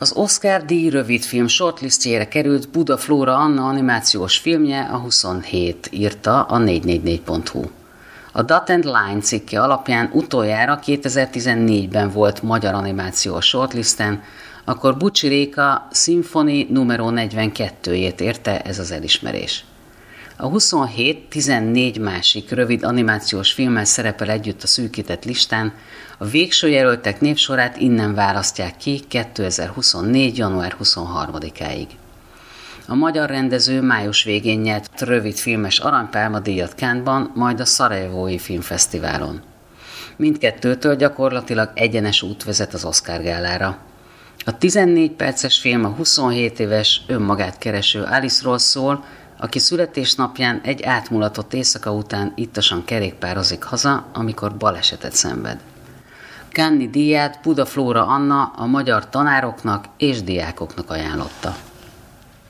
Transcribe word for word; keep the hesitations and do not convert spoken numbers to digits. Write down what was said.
Az Oscar-díj rövidfilm shortlistjére került Buda Flóra Anna animációs filmje a huszonhét, írta a négy négy négy pont hu. A Dot and Line cikke alapján utoljára kétezer-tizennégyben volt magyar animációs shortlisten, akkor Bucsi Réka Symphony numero negyvenkettőjét érte ez az elismerés. A huszonhét tizennégy másik rövid animációs filmmel szerepel együtt a szűkített listán, a végső jelöltek névsorát innen választják ki kétezer-huszonnégy. január huszonharmadikáig. A magyar rendező május végén nyert rövid filmes Aranypálma díjat Cannes-ban, majd a Szarajevói Filmfesztiválon. Mindkettőtől gyakorlatilag egyenes út vezet az Oscar-gálára. A tizennégy perces film a huszonhét éves önmagát kereső Alice-ról szól, aki születésnapján egy átmulatott éjszaka után ittasan kerékpározik haza, amikor balesetet szenved. Cannes-i díját Buda Flóra Anna a magyar tanároknak és diákoknak ajánlotta.